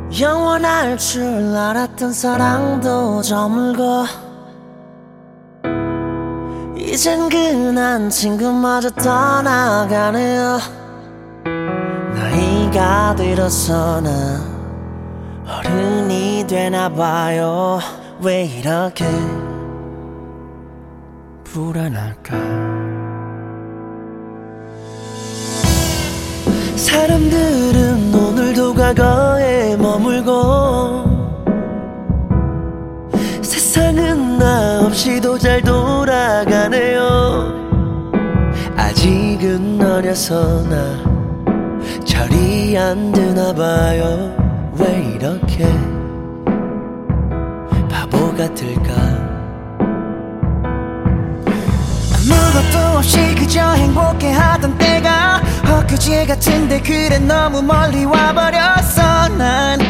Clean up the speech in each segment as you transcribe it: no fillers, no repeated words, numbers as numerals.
영원할 줄 알았던 사랑도 저물고 이젠 그난 친구마저 떠나가네요. 나이가 들어서 나 어른이 되나봐요. 왜 이렇게 불안할까? 사람들은 오늘도 과거에 머물고 세상은 나 없이도 잘 돌아가네요. 아직은 어려서 나 철이 안 드나봐요. 왜 이렇게 바보 같을까? 아무것도 없이 그저 행복해하던 때가 엊그제 같은데 그래 너무 멀리 와버렸어. 난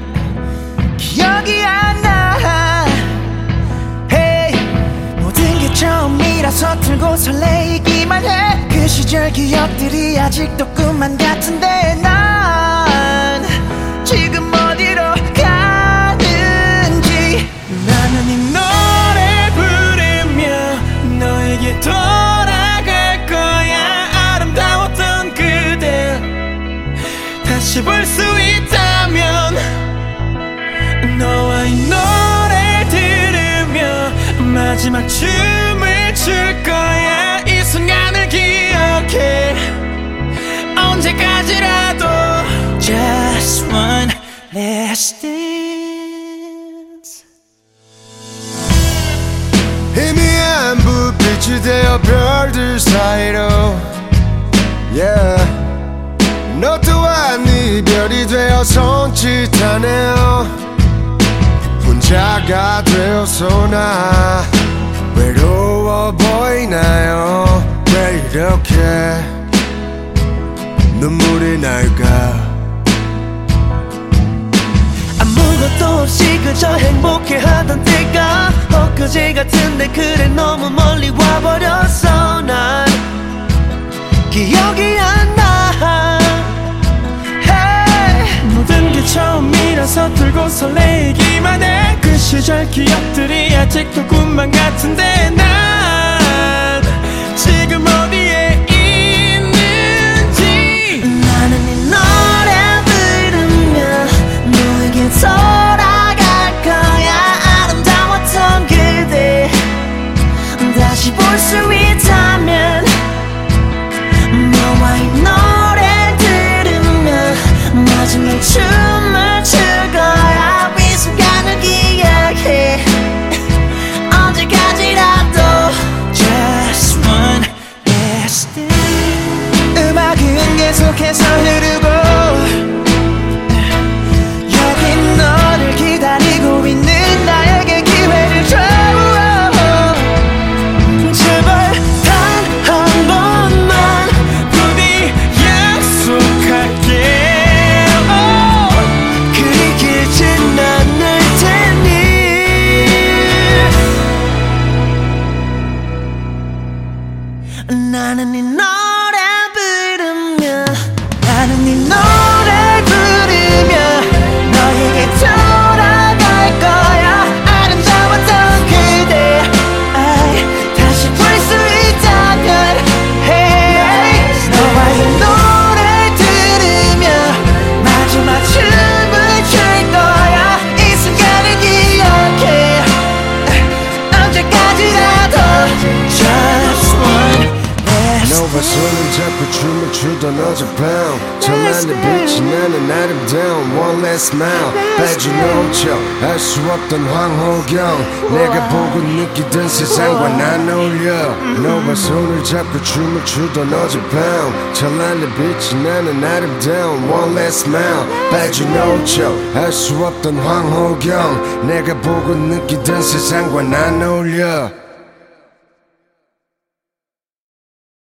기억이 안 나. hey. 모든 게 처음이라 서툴고 설레이기만 해. 그 시절 기억들이 아직도 꿈만 같은데 난 지금 어디로 가는지. 나는 이 노래 부르며 너에게 돌아갈 거야. 아름다웠던 그대 다시 볼 수 있다면 너와 이 노래 들으며 마지막 춤을 출 거야. 이 순간을 기억해 언제까지라도. Just one last dance. 희미한 불빛이 되어 별들 사이로 yeah. 너 또한 이별이 되어 손짓하네요. 혼자가 되어서 나 외로워 보이나요? 왜 이렇게 눈물이 날까? 아무것도 없이 그저 행복해하던 때가 엊그제 같은데 그래 너무 멀리 와버렸어. 난 기억이 안 나. hey. 모든 게 처음이라 서툴고 설레이기만 해. 그 시절 기억들이 아직도 꿈만 같은데 난 지금 어디에 있는지. 나는 이 노래 부르며 너에게 돌아갈 거야. 아름다웠던 그대 다시 볼 수 있다면 너와 이 노래 들으며 마지막 춤을 출 거야. 이 순간을 기억해 언제까지라도. Just one last dance. 음악은 계속해서 흐르고 여긴 너를 기다리고 있는 나에게 기회를 줘. 제발 단 한 번만 부디 약속할게. 그리 길진 않을 테니. 나는 이 노래 부르며 나는 이 노래 부르며 너에게 돌아갈 거야. 아름다웠던 그대 다시 볼 수 있다면 hey. 너와 이 노래 들으며 마지막 춤을 출 거야. 이 순간을 기억해 언제까지라도. Just one last 너와 손을 잡고 춤을 추던 어젯밤 찬란한 빛이 나는 아름다운 one last smile. 빠져놓죠 알 수 없던 황홀경 내가 보고 느끼던 세상과 난 어울려. 너와 손을 잡고 춤을 추던 어젯밤 찬란한 빛이 나는 아름다운 one last smile. 빠져놓죠 알 수 없던 황홀경 내가 보고 느끼던 세상과 난 어울려.